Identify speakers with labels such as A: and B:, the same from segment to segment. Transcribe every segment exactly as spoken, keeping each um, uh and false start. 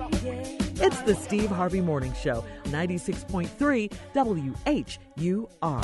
A: It's the Steve Harvey Morning Show, ninety-six point three W H U R.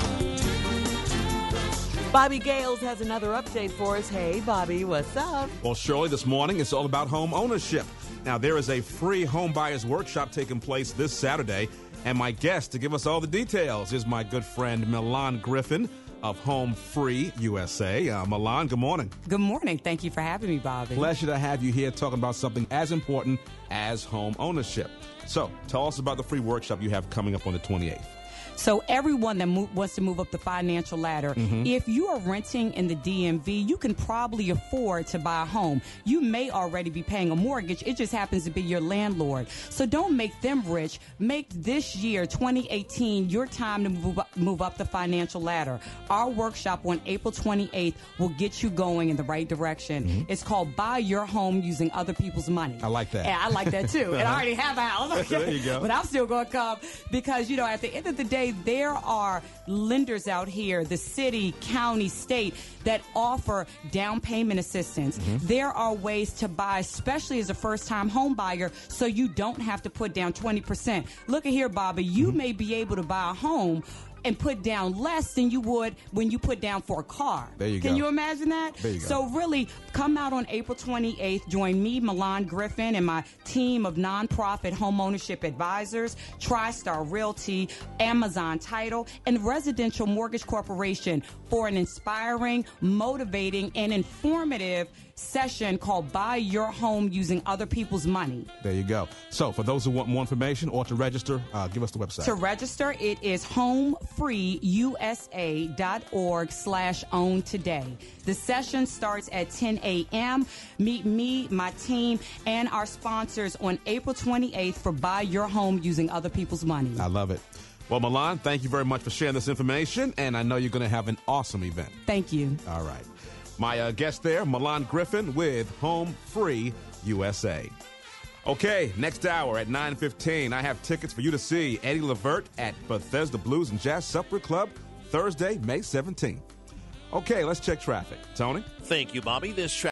A: Bobby Gales has another update for us. Hey, Bobby, what's up?
B: Well, Shirley, this morning it's all about home ownership. Now, there is a free home buyers workshop taking place this Saturday, and my guest to give us all the details is my good friend Milan Griffin of Home Free U S A. Uh, Milan, good morning.
C: Good morning. Thank you for having me, Bobby.
B: Pleasure to have you here talking about something as important as home ownership. So, tell us about the free workshop you have coming up on the twenty-eighth.
C: So everyone that move, wants to move up the financial ladder, mm-hmm. if you are renting in the D M V, you can probably afford to buy a home. You may already be paying a mortgage. It just happens to be your landlord. So don't make them rich. Make this year, twenty eighteen, your time to move up, move up the financial ladder. Our workshop on April twenty-eighth will get you going in the right direction. Mm-hmm. It's called Buy Your Home Using Other People's Money.
B: I like that.
C: And I like that, too. And I already have a house. Okay?
B: There you go.
C: But I'm still going to come because, you know, at the end of the day, there are lenders out here, the city, county, state, that offer down payment assistance. Mm-hmm. There are ways to buy, especially as a first-time home buyer, so you don't have to put down twenty percent. Look at here, Bobby. You mm-hmm. may be able to buy a home and put down less than you would when you put down for a car.
B: There you
C: Can
B: go.
C: you imagine that?
B: There you go.
C: So really, come out on April twenty-eighth. Join me, Milan Griffin, and my team of nonprofit home ownership advisors, TriStar Realty, Amazon Title, and Residential Mortgage Corporation for an inspiring, motivating, and informative session called Buy Your Home Using Other People's Money.
B: There you go. So for those who want more information or to register, uh, give us the website.
C: To register, it is homefreeusa.org slash own today. The session starts at ten a.m. Meet me, my team, and our sponsors on April twenty-eighth for Buy Your Home Using Other People's Money.
B: I love it. Well, Milan, thank you very much for sharing this information, and I know you're going to have an awesome event.
C: Thank you.
B: All right. My uh, guest there, Milan Griffin with Home Free U S A. Okay, next hour at nine fifteen, I have tickets for you to see Eddie Levert at Bethesda Blues and Jazz Supper Club Thursday, May seventeenth. Okay, let's check traffic. Tony?
D: Thank you, Bobby. This